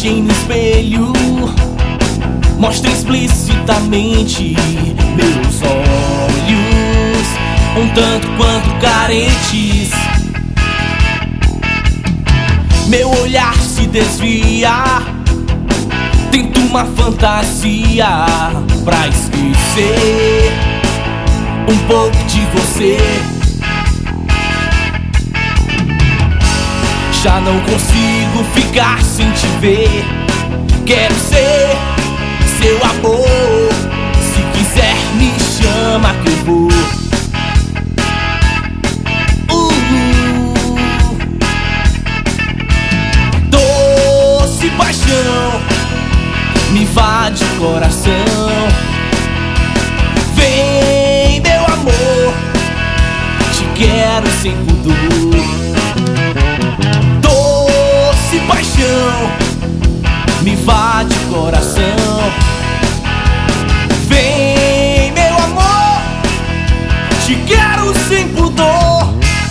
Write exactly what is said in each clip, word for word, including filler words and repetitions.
imagem no espelho mostra explicitamente meus olhos, um tanto quanto carentes. Meu olhar se desvia, tento uma fantasia pra esquecer um pouco de você. Já não consigo ficar sem te ver. Quero ser seu amor. Se quiser me chama que eu vou. uh, Doce paixão me invade o coração. Vem meu amor, te quero sem pudor. Doce paixão me invade o coração. Vem meu amor, te quero sem pudor.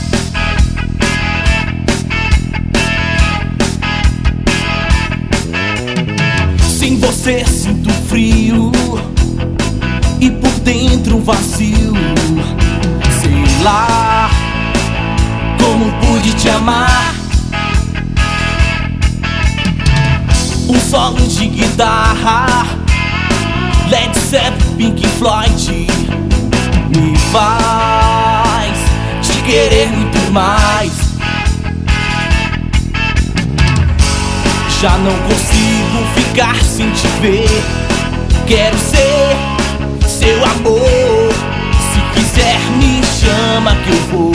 Sem você sinto frio e por dentro um vazio. Sei lá como pude te amar. Um solo de guitarra, Led Zeppelin, Pink Floyd, me faz te querer muito mais. Já não consigo ficar sem te ver. Quero ser seu amor. Se quiser me chama que eu vou.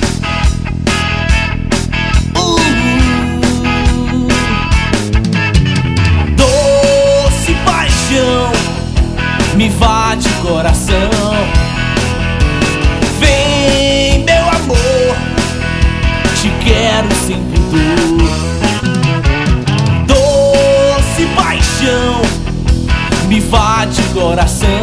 Me invade o coração. Vem meu amor, te quero sem pudor. Doce paixão me invade o coração.